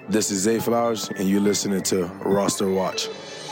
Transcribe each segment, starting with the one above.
This is Zay Flowers, and you're listening to Roster Watch.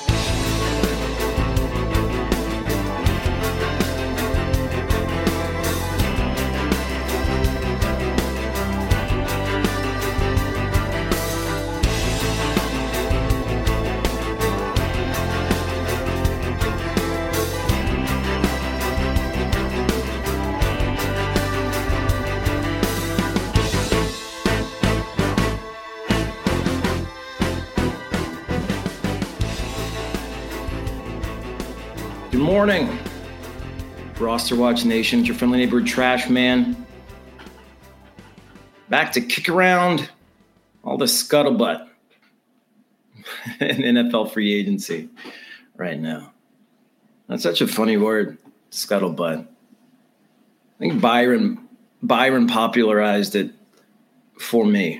Good morning, Roster Watch Nation. It's your friendly neighborhood trash man. Back to kick around all the scuttlebutt in NFL free agency right now. That's such a funny word, scuttlebutt. I think Byron popularized it for me.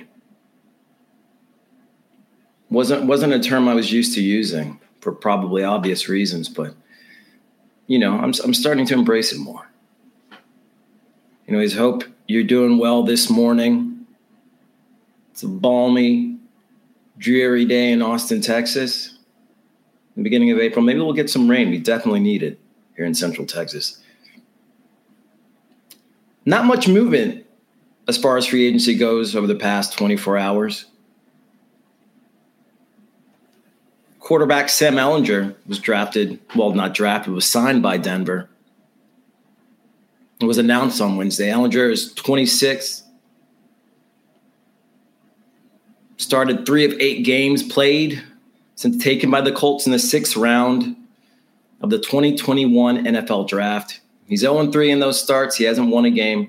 Wasn't a term I was used to using for probably obvious reasons, but you know, I'm starting to embrace it more. Anyways, hope you're doing well this morning. It's a balmy, dreary day in Austin, Texas. The beginning of April. Maybe we'll get some rain. We definitely need it here in Central Texas. Not much movement as far as free agency goes over the past 24 hours. Quarterback Sam Ehlinger was was signed by Denver. It was announced on Wednesday. Ehlinger is 26. Started 3 of 8 games played since taken by the Colts in the 6th round of the 2021 NFL Draft. He's 0-3 in those starts. He hasn't won a game.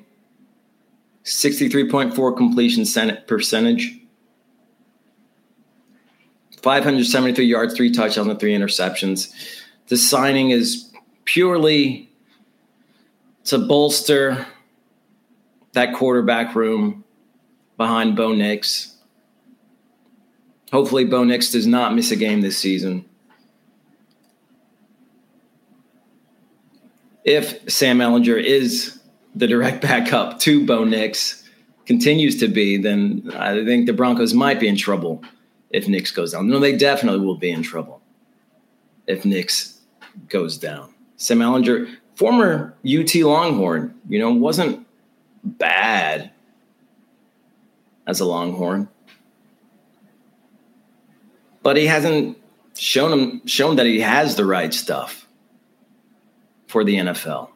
63.4 completion percentage. 573 yards, 3 touchdowns, and 3 interceptions. This signing is purely to bolster that quarterback room behind Bo Nix. Hopefully Bo Nix does not miss a game this season. If Sam Ehlinger is the direct backup to Bo Nix, continues to be, then I think the Broncos might be in trouble if Nix goes down. No, they definitely will be in trouble if Nix goes down. Sam Ehlinger, former UT Longhorn, wasn't bad as a Longhorn. But he hasn't shown that he has the right stuff for the NFL.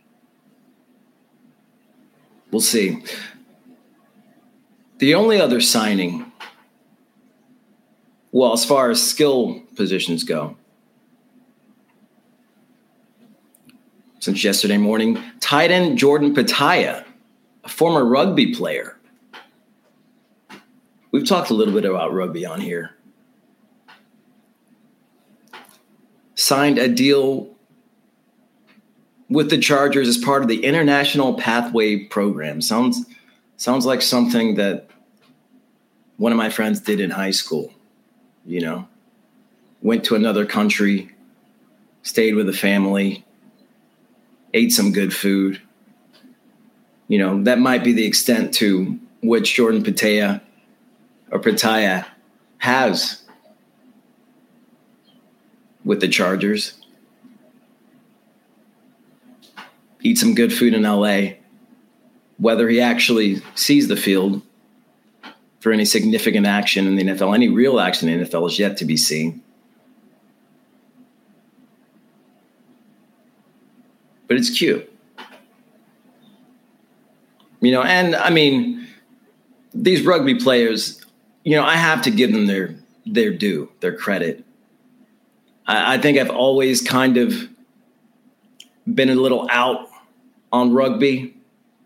We'll see. The only other signing, well, as far as skill positions go, since yesterday morning, tight end Jordan Pataya, a former rugby player. We've talked a little bit about rugby on here. Signed a deal with the Chargers as part of the International Pathway Program. Sounds like something that one of my friends did in high school. Went to another country, stayed with a family, ate some good food. That might be the extent to which Jordan Pataya has with the Chargers. Eat some good food in LA. Whether he actually sees the field for any significant action in the NFL, any real action in the NFL is yet to be seen. But it's cute. And I mean, these rugby players, I have to give them their due, their credit. I think I've always kind of been a little out on rugby.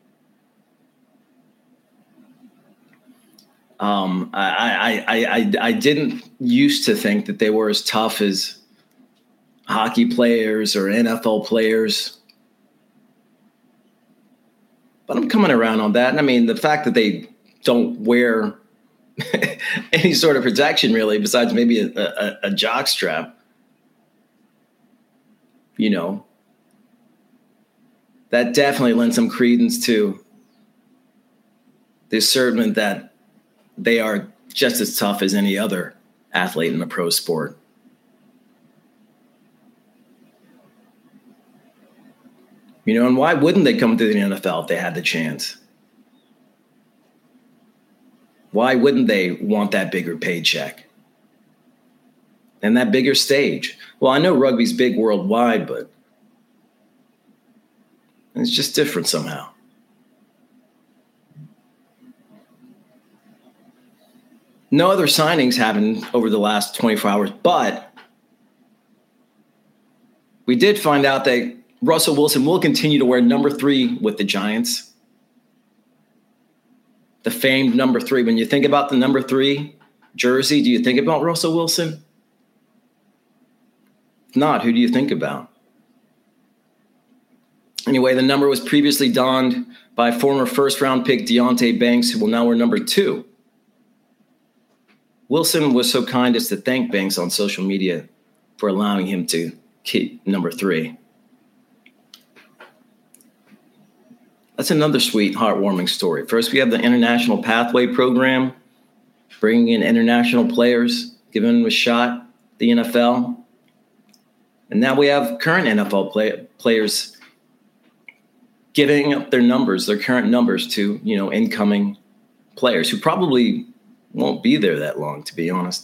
I didn't used to think that they were as tough as hockey players or NFL players. But I'm coming around on that. And I mean, the fact that they don't wear any sort of protection really, besides maybe a jock strap, that definitely lends some credence to the assertion that they are just as tough as any other athlete in a pro sport. And why wouldn't they come to the NFL if they had the chance? Why wouldn't they want that bigger paycheck and that bigger stage? Well, I know rugby's big worldwide, but it's just different somehow. No other signings happened over the last 24 hours, but we did find out that Russell Wilson will continue to wear number 3 with the Giants. The famed number 3. When you think about the number 3 jersey, do you think about Russell Wilson? If not, who do you think about? Anyway, the number was previously donned by former first-round pick Deonte Banks, who will now wear number 2. Wilson was so kind as to thank Banks on social media for allowing him to keep number 3. That's another sweet, heartwarming story. First, we have the International Pathway Program, bringing in international players, giving them a shot, the NFL. And now we have current NFL players giving up their numbers, their current numbers to, incoming players who probably won't be there that long, to be honest.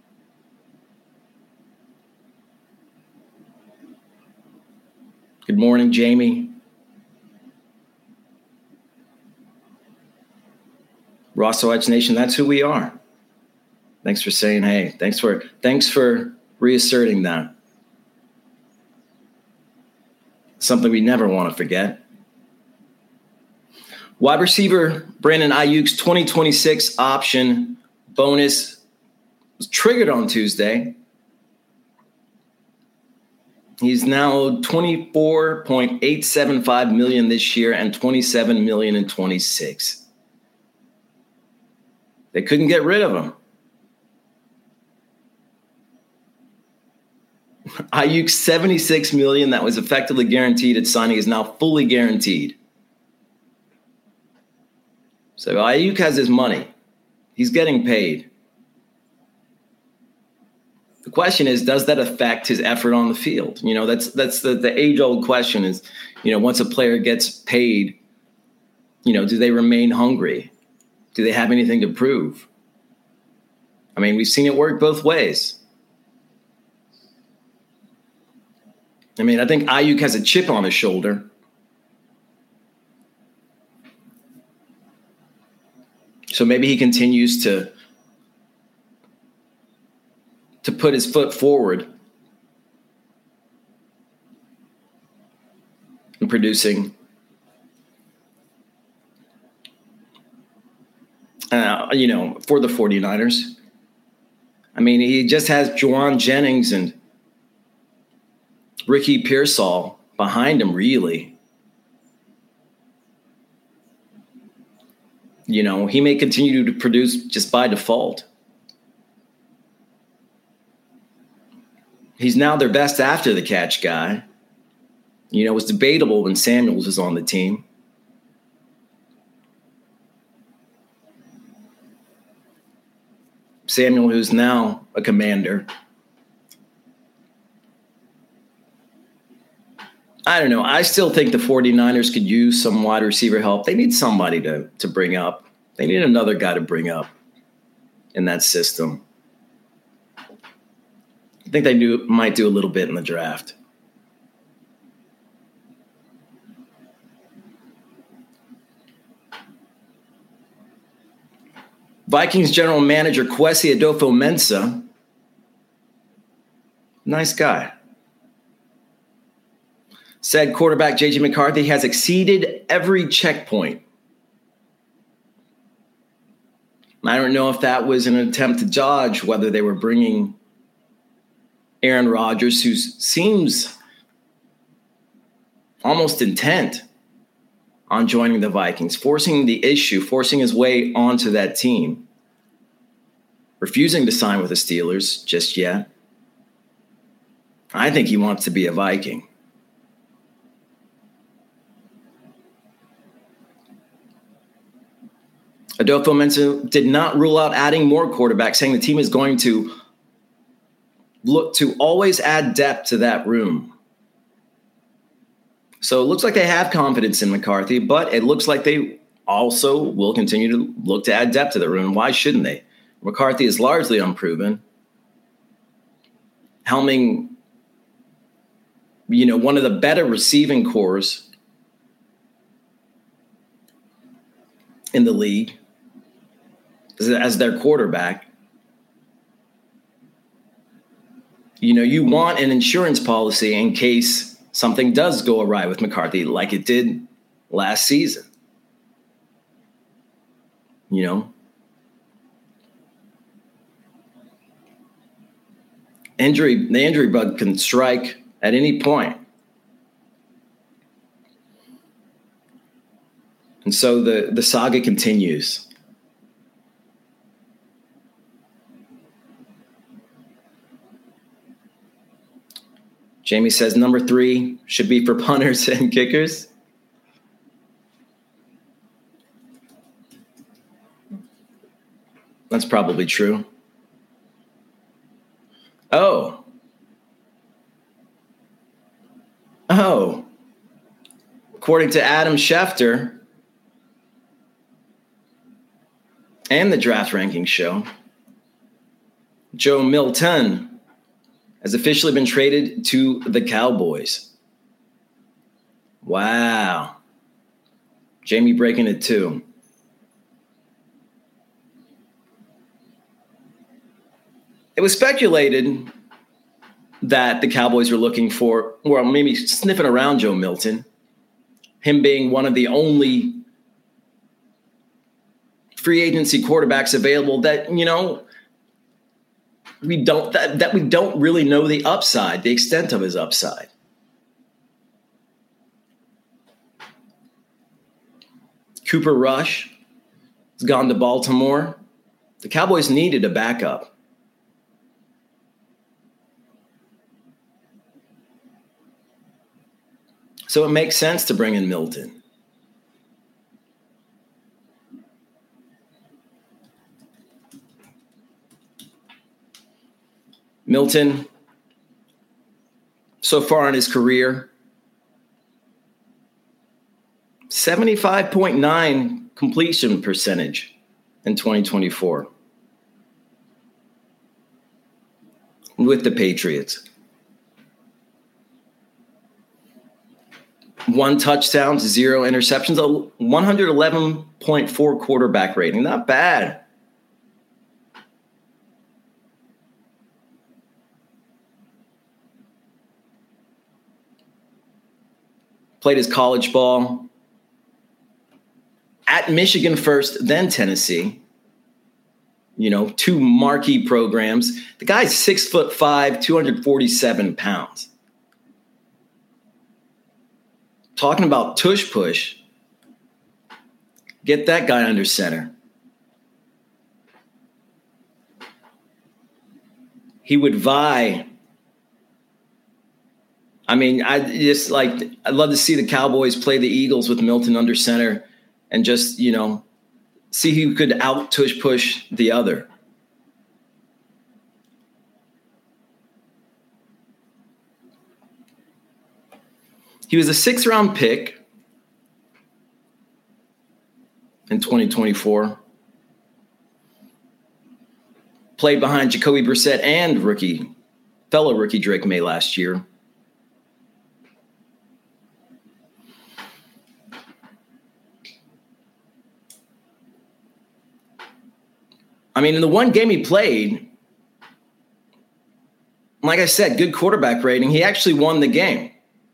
Good morning, Jamie. Rosso Edge Nation, that's who we are. Thanks for saying hey. Thanks for reasserting that. Something we never want to forget. Wide receiver Brandon Ayuk's 2026 option bonus was triggered on Tuesday. He's now $24.875 million this year and $27 million in 26. They couldn't get rid of him. Ayuk's $76 million that was effectively guaranteed at signing is now fully guaranteed. So Ayuk has his money. He's getting paid. The question is, does that affect his effort on the field? That's the age-old question is, once a player gets paid, do they remain hungry? Do they have anything to prove? I mean, we've seen it work both ways. I mean, I think Ayuk has a chip on his shoulder. So maybe he continues to put his foot forward in producing for the 49ers. I mean, he just has Juwan Jennings and Ricky Pearsall behind him, really. He may continue to produce just by default. He's now their best after the catch guy. It was debatable when Samuels was on the team. Samuel, who's now a Commander. I don't know. I still think the 49ers could use some wide receiver help. They need somebody to bring up. They need another guy to bring up in that system. I think they might do a little bit in the draft. Vikings general manager Kwesi Adofo-Mensah, nice guy, said quarterback J.J. McCarthy has exceeded every checkpoint. I don't know if that was an attempt to dodge whether they were bringing Aaron Rodgers, who seems almost intent on joining the Vikings, forcing his way onto that team, refusing to sign with the Steelers just yet. I think he wants to be a Viking. Adolfo Mensa did not rule out adding more quarterbacks, saying the team is going to look to always add depth to that room. So it looks like they have confidence in McCarthy, but it looks like they also will continue to look to add depth to the room. Why shouldn't they? McCarthy is largely unproven. Helming, one of the better receiving cores in the league as their quarterback. You want an insurance policy in case something does go awry with McCarthy like it did last season. The injury bug can strike at any point. And so the saga continues. Jamie says number 3 should be for punters and kickers. That's probably true. Oh. According to Adam Schefter and the Draft Ranking Show, Joe Milton has officially been traded to the Cowboys. Wow. Jamie breaking it too. It was speculated that the Cowboys were looking for, or maybe sniffing around Joe Milton, him being one of the only free agency quarterbacks available that, we don't really know the upside, the extent of his upside. Cooper Rush has gone to Baltimore. The Cowboys needed a backup. So it makes sense to bring in Milton. Milton, so far in his career, 75.9 completion percentage in 2024 with the Patriots. 1 touchdown, 0 interceptions, a 111.4 quarterback rating. Not bad. Played his college ball at Michigan first, then Tennessee. 2 marquee programs. The guy's 6'5", 247 pounds. Talking about tush push. Get that guy under center. He would vie. I'd love to see the Cowboys play the Eagles with Milton under center and just, see who could out tush push the other. He was a 6th-round pick in 2024. Played behind Jacoby Brissett and fellow rookie Drake May last year. In the one game he played, like I said, good quarterback rating. He actually won the game.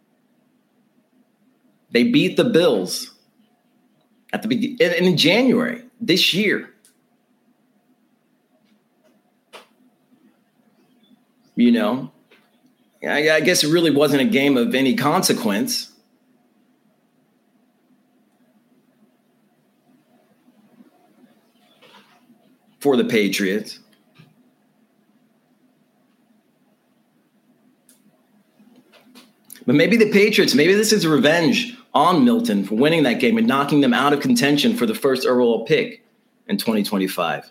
They beat the Bills in January this year. I guess it really wasn't a game of any consequence. For the Patriots. But maybe the Patriots, maybe this is revenge on Milton for winning that game and knocking them out of contention for the first overall pick in 2025.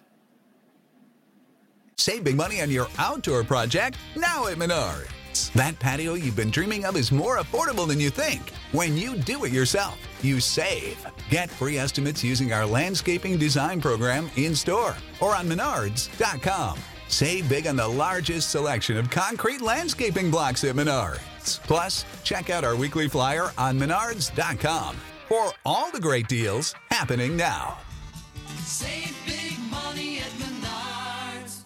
Save big money on your outdoor project now at Menards. That patio you've been dreaming of is more affordable than you think. When you do it yourself, you save. Get free estimates using our landscaping design program in-store or on Menards.com. Save big on the largest selection of concrete landscaping blocks at Menards. Plus, check out our weekly flyer on Menards.com for all the great deals happening now. Save big money at Menards.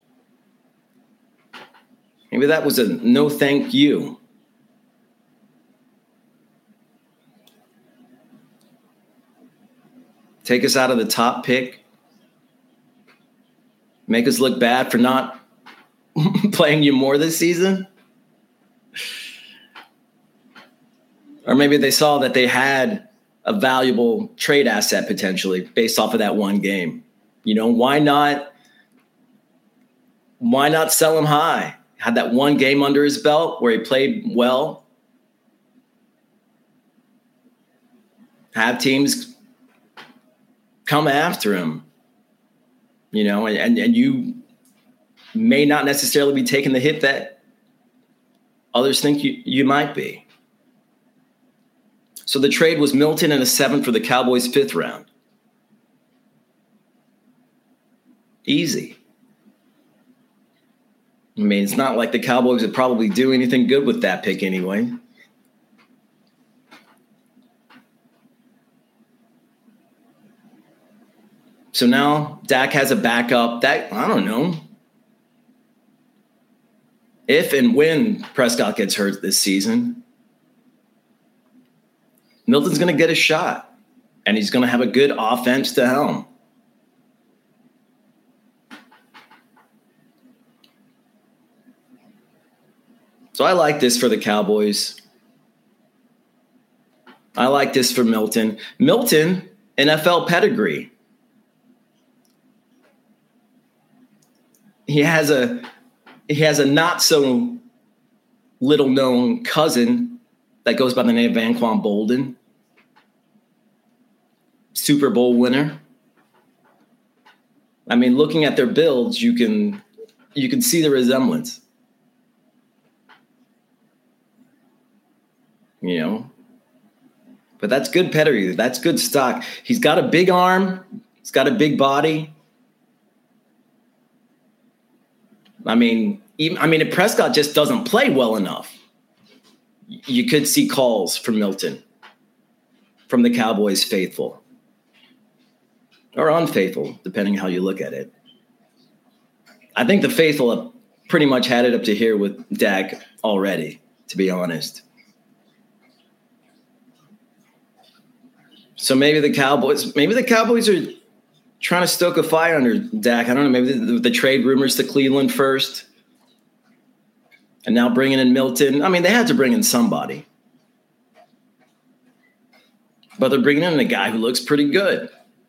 Maybe that was a no thank you. Take us out of the top pick. Make us look bad for not playing you more this season. Or maybe they saw that they had a valuable trade asset potentially based off of that one game. You know, why not sell him high? Had that one game under his belt where he played well. Have teams come after him, you know, and you may not necessarily be taking the hit that others think you might be. So the trade was Milton and a 7th for the Cowboys' 5th round. Easy. I mean, it's not like the Cowboys would probably do anything good with that pick anyway. So now Dak has a backup that, I don't know, if and when Prescott gets hurt this season, Milton's going to get a shot, and he's going to have a good offense to helm. So I like this for the Cowboys. I like this for Milton. Milton, NFL pedigree. He has a not so little known cousin that goes by the name of Anquan Bolden. Super Bowl winner. I mean, looking at their builds, you can see the resemblance. You know, but that's good pedigree. That's good stock. He's got a big arm. He's got a big body. I mean, if Prescott just doesn't play well enough, you could see calls for Milton from the Cowboys faithful or unfaithful, depending how you look at it. I think the faithful have pretty much had it up to here with Dak already, to be honest. So maybe the Cowboys are trying to stoke a fire under Dak. I don't know. Maybe the trade rumors to Cleveland first, and now bringing in Milton. I mean, they had to bring in somebody, but they're bringing in a guy who looks pretty good.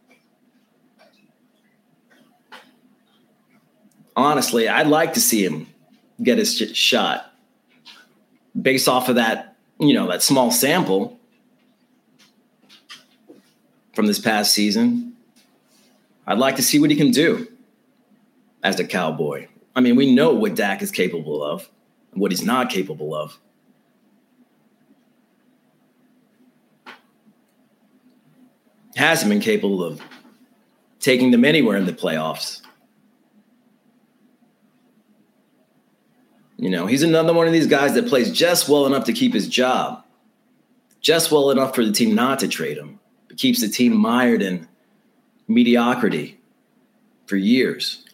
Honestly, I'd like to see him get his shot based off of that, that small sample from this past season. I'd like to see what he can do as a Cowboy. I mean, we know what Dak is capable of and what he's not capable of. Hasn't been capable of taking them anywhere in the playoffs. He's another one of these guys that plays just well enough to keep his job, just well enough for the team not to trade him, but keeps the team mired in mediocrity for years.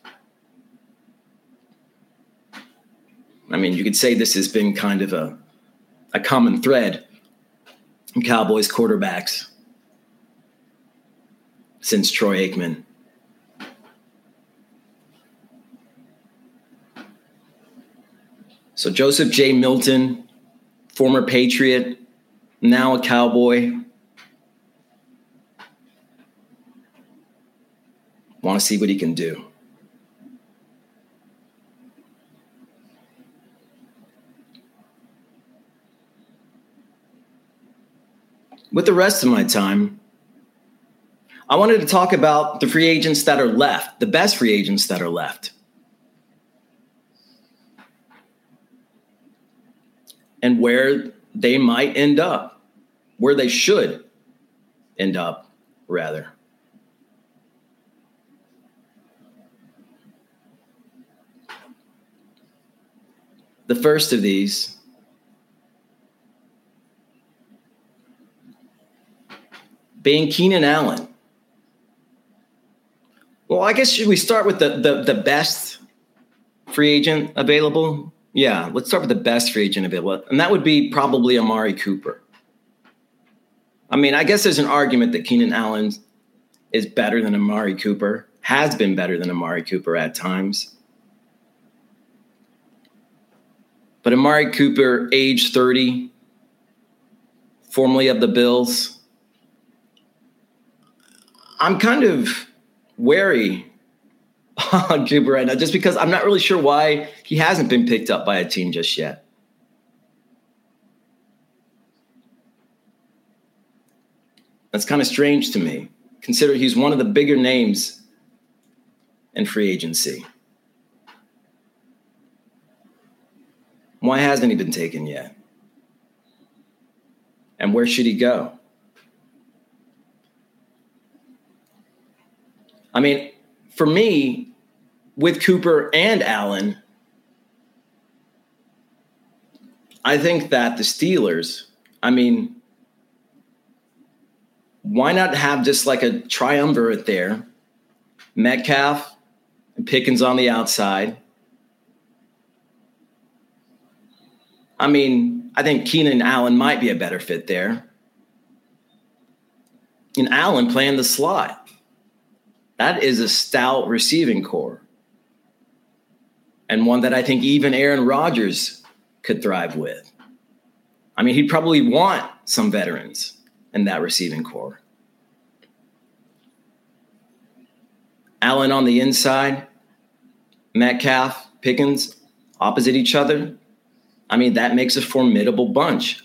I mean, you could say this has been kind of a common thread in Cowboys quarterbacks since Troy Aikman. So Joseph J. Milton, former Patriot, now a Cowboy. Want to see what he can do. With the rest of my time, I wanted to talk about the free agents that are left, the best free agents that are left. And where they might end up, where they should end up, rather. The first of these being Keenan Allen. Well, I guess should we start with the best free agent available? Yeah, let's start with the best free agent available. And that would be probably Amari Cooper. I mean, I guess there's an argument that Keenan Allen is better than Amari Cooper, has been better than Amari Cooper at times. But Amari Cooper, age 30, formerly of the Bills. I'm kind of wary on Cooper right now, just because I'm not really sure why he hasn't been picked up by a team just yet. That's kind of strange to me, considering he's one of the bigger names in free agency. Why hasn't he been taken yet? And where should he go? I mean, for me, with Cooper and Allen, I think that the Steelers, I mean, why not have just like a triumvirate there? Metcalf and Pickens on the outside. I mean, I think Keenan Allen might be a better fit there. And Allen playing the slot. That is a stout receiving core. And one that I think even Aaron Rodgers could thrive with. I mean, he'd probably want some veterans in that receiving core. Allen on the inside, Metcalf, Pickens, opposite each other. I mean, that makes a formidable bunch.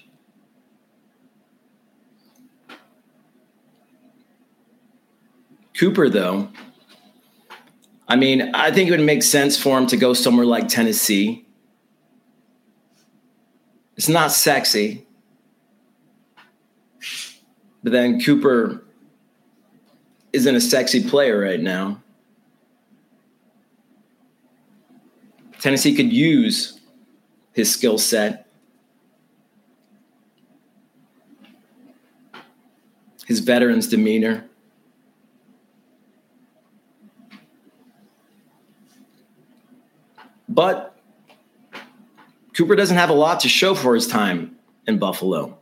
Cooper, though, I mean, I think it would make sense for him to go somewhere like Tennessee. It's not sexy. But then Cooper isn't a sexy player right now. Tennessee could use his skill set, his veteran's demeanor. But Cooper doesn't have a lot to show for his time in Buffalo.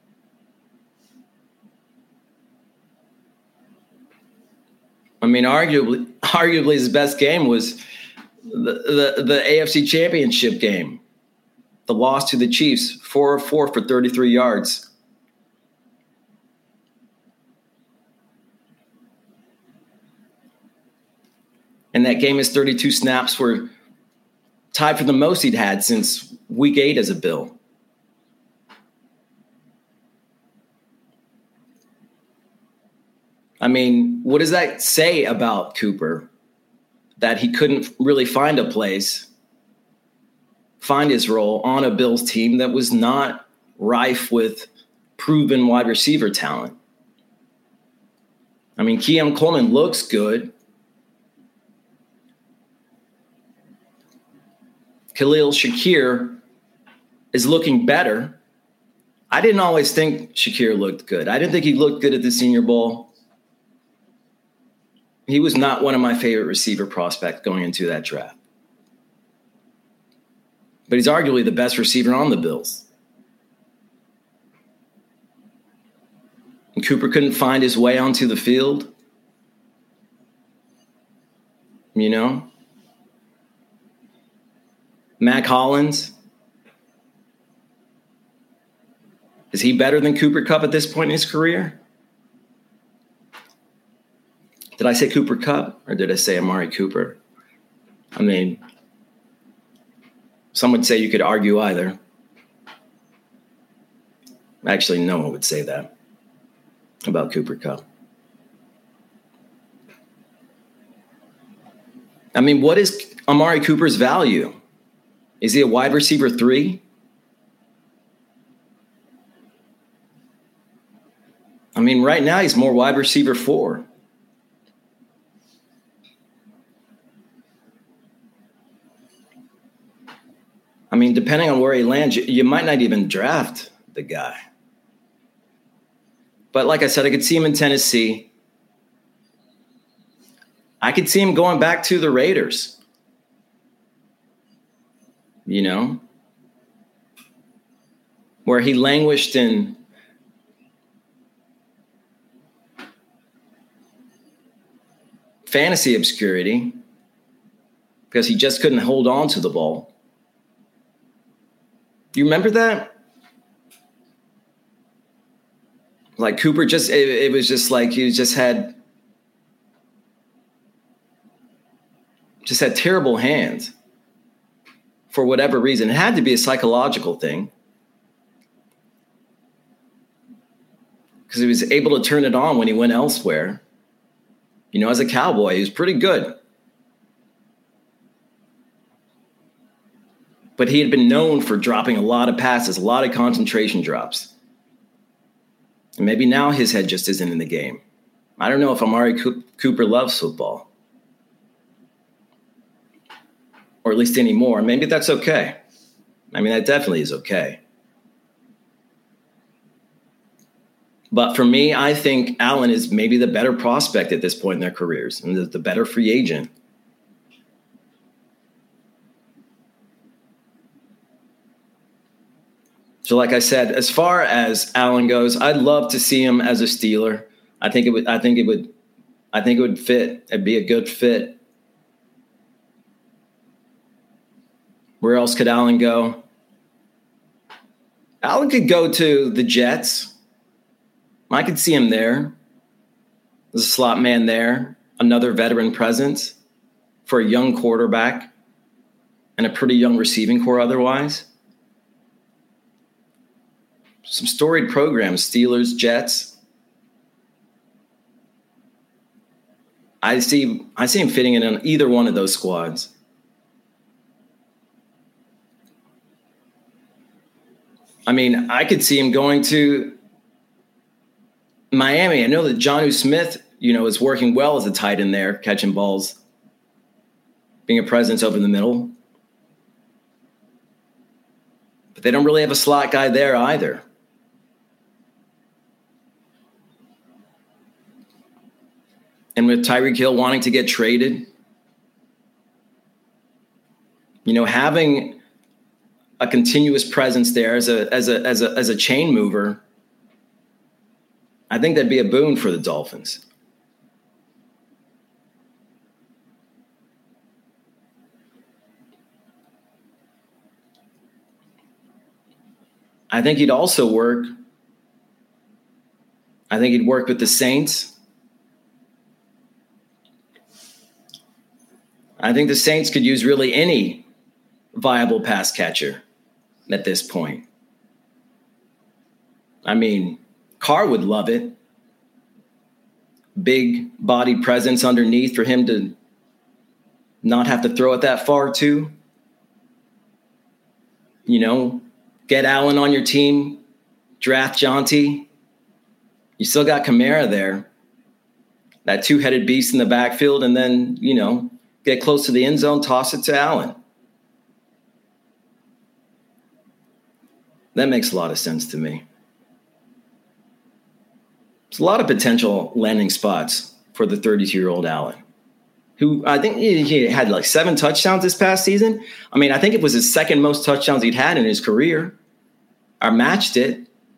I mean, arguably his best game was the AFC Championship game. The loss to the Chiefs, 4 of 4 for 33 yards. And that game, his 32 snaps were tied for the most he'd had since week 8 as a Bill. I mean, what does that say about Cooper? That he couldn't really find a place, find his role on a Bills team that was not rife with proven wide receiver talent. I mean, Keon Coleman looks good. Khalil Shakir is looking better. I didn't always think Shakir looked good. I didn't think he looked good at the Senior Bowl. He was not one of my favorite receiver prospects going into that draft. But he's arguably the best receiver on the Bills. And Cooper couldn't find his way onto the field. You know? Mac Hollins. Is he better than Cooper Kupp at this point in his career? Did I say Cooper Kupp or did I say Amari Cooper? I mean, some would say you could argue either. Actually, no one would say that about Cooper Kupp. I mean, what is Amari Cooper's value? Is he a wide receiver 3? I mean, right now he's more wide receiver 4. I mean, depending on where he lands, you might not even draft the guy. But like I said, I could see him in Tennessee. I could see him going back to the Raiders. You know, where he languished in fantasy obscurity because he just couldn't hold on to the ball. Do you remember that? Like Cooper it was just like he just had terrible hands for whatever reason. It had to be a psychological thing because he was able to turn it on when he went elsewhere. You know, as a Cowboy, he was pretty good. But he had been known for dropping a lot of passes, a lot of concentration drops. And maybe now his head just isn't in the game. I don't know if Amari Cooper loves football. Or at least anymore. Maybe that's okay. I mean, that definitely is okay. But for me, I think Allen is maybe the better prospect at this point in their careers and the better free agent. So like I said, as far as Allen goes, I'd love to see him as a Steeler. I think it would fit. It'd be a good fit. Where else could Allen go? Allen could go to the Jets. I could see him there. There's a slot man there. Another veteran presence for a young quarterback and a pretty young receiving core otherwise. Some storied programs, Steelers, Jets. I see him fitting in on either one of those squads. I mean, I could see him going to Miami. I know that Jonnu Smith, is working well as a tight end there, catching balls, being a presence over the middle. But they don't really have a slot guy there either. And with Tyreek Hill wanting to get traded, having a continuous presence there as a chain mover, I think that'd be a boon for the Dolphins. I think he'd also work. I think he'd work with the Saints. I think the Saints could use really any viable pass catcher at this point. I mean, Carr would love it. Big body presence underneath for him to not have to throw it that far too. Get Allen on your team, draft Jonty. You still got Kamara there, that two-headed beast in the backfield, and then, get close to the end zone, toss it to Allen. That makes a lot of sense to me. There's a lot of potential landing spots for the 32-year-old Allen, who I think he had like 7 touchdowns this past season. I mean, I think it was his second most touchdowns he'd had in his career, or matched it.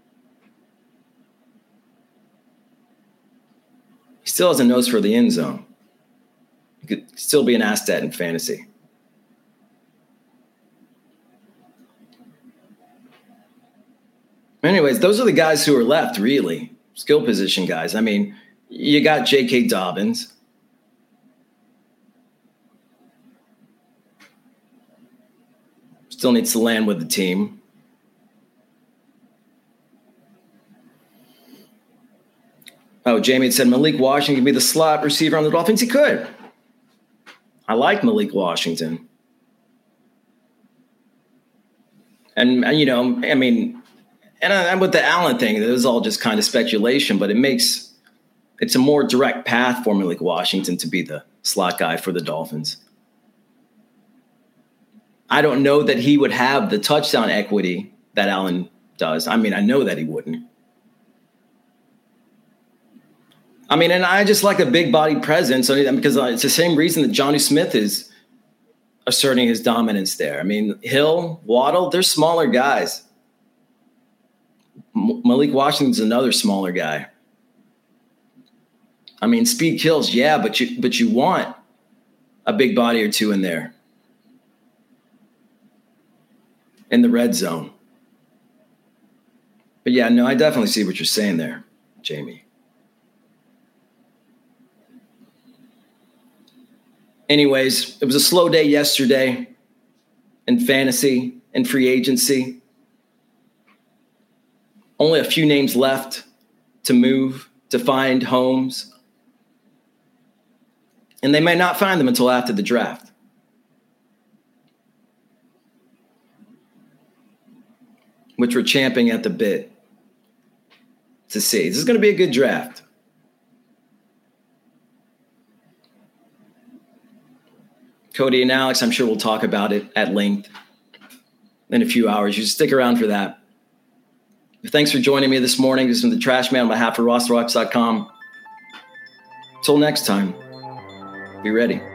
He still has a nose for the end zone. He could still be an asset in fantasy. Anyways, those are the guys who are left, really. Skill position guys. I mean, you got J.K. Dobbins. Still needs to land with the team. Oh, Jamie had said Malik Washington could be the slot receiver on the Dolphins. He could. I like Malik Washington. And you know, I mean, and with the Allen thing, it was all just kind of speculation, but it's a more direct path for Malik Washington to be the slot guy for the Dolphins. I don't know that he would have the touchdown equity that Allen does. I mean, I know that he wouldn't. I mean, and I just like a big body presence because it's the same reason that Jonnu Smith is asserting his dominance there. I mean, Hill, Waddle, they're smaller guys. Malik Washington's another smaller guy. I mean, speed kills, yeah, but you want a big body or two in there in the red zone. But yeah, no, I definitely see what you're saying there, Jamie. Anyways, it was a slow day yesterday in fantasy and free agency. Only a few names left to move, to find homes. And they may not find them until after the draft. Which we're champing at the bit to see. This is going to be a good draft. Cody and Alex, I'm sure we'll talk about it at length in a few hours. You stick around for that. Thanks for joining me this morning. This is the Trash Man on behalf of RosterWatch.com. Until next time, be ready.